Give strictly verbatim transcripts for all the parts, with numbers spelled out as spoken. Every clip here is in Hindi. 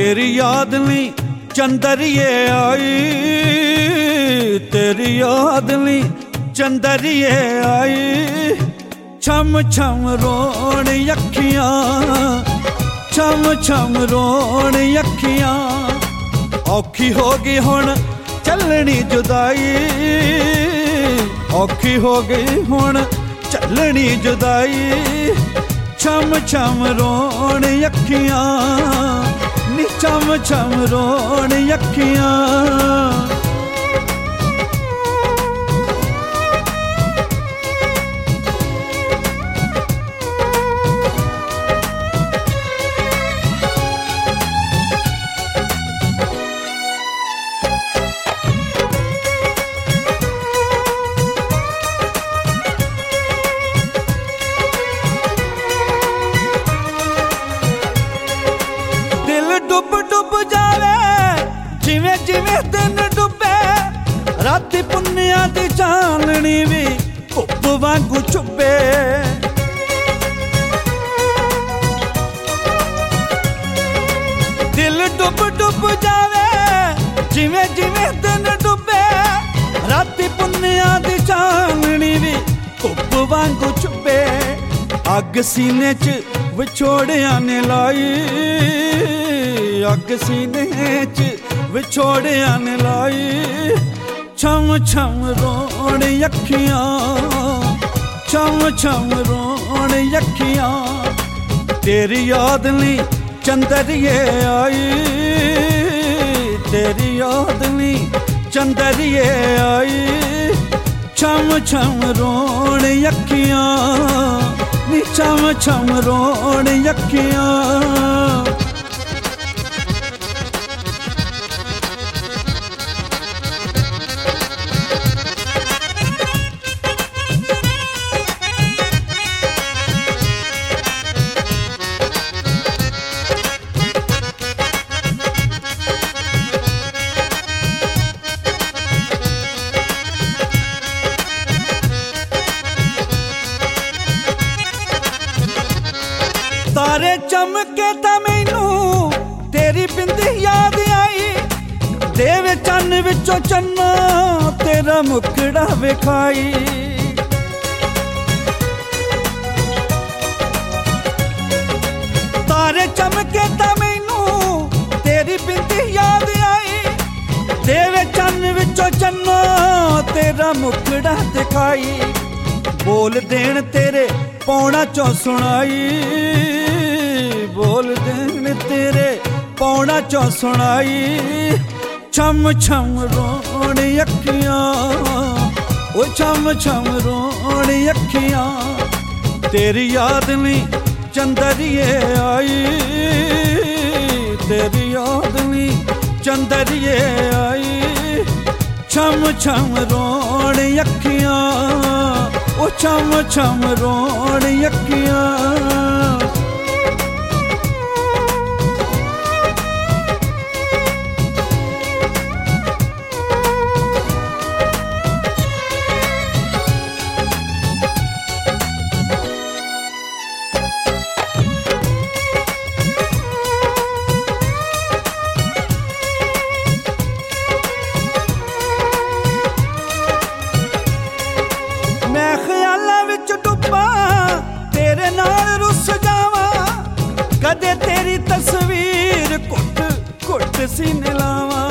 तेरी याद नहीं चंदरिए आई, तेरी याद नहीं चंदरिए आई। छम छम रोण अखियां, छम छम रोण अखियां। औखी हो गई हुण चलनी जुदाई, औखी हो गई हुण चलनी जुदाई। छम छम रोण अखियां नी, छम छम रोण अखियां। डुब डुब जावे जिवें जिवें दिन डुबे, राती पुन्निया दी चाननी भी धुप वांगू चुभे। दिल डुब डुब जावे जिवें जिवें दिन डुबे, राती पुन्निया दी चाननी भी धुप वांगू चुभे। अग सीने च विछोड़िया ने लाई, अग सीने च विछोड़िया ने लाई। छम छम रोण अखियां, छम छम रोण अखियां। तेरी याद नहीं चंदरिए आई, तेरी याद नहीं चंदरिए आई। छम छम रोण अखियां नी, छम छम रोण अखियां। तारे चमके ता मैनू तेरी बिंदी याद आई। देवे चन्न विचों चन्ना तेरा मुखड़ा विखाई। तारे चमके ता मैनू तेरी बिंदी याद आई। देवे चन्न विचों चन्ना तेरा मुखड़ा दिखाई। बोल देन तेरे पौना चों सुनाई, बोल देन तेरे पौना चों सुनाई। छम छम रोण अखियां, ओ छम छम रोण अखियां। तेरी याद नहीं चंदरिए आई, तेरी याद नहीं चंदरिए आई। छम छम रोण अखियां, ओ छम छम रोण अखियां। मैं ख्यालां विच डुब्बा तेरे नाल रुस जावां। कदे तेरी तस्वीर घुट घुट सीने लावां।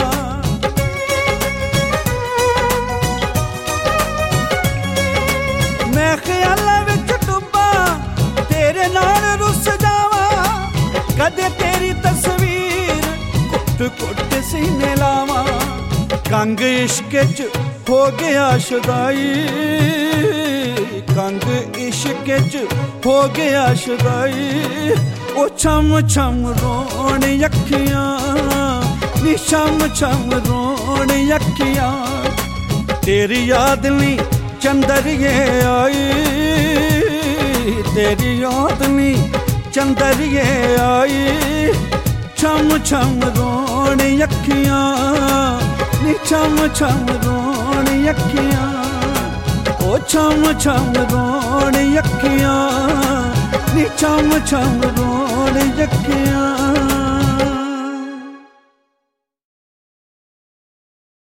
मैं ख्यालां विच डुब्बा तेरे नाल रुस जावां। कदे तेरी तस्वीर घुट घुट सीने लावां। कंग इश्क च हो गया शुदाई, कंग इश्क च हो गया शुदाई। ओ छम छम रोण अखियां नी, छम छम रोण अखियां। तेरी याद नहीं चंदरिए आई, तेरी याद नहीं चंदरिए आई। छम छम रोण अखियां नी, छम छम रोण अखियां। ओ छम छम रोण अखियां नी, छम छम रोण अखियां।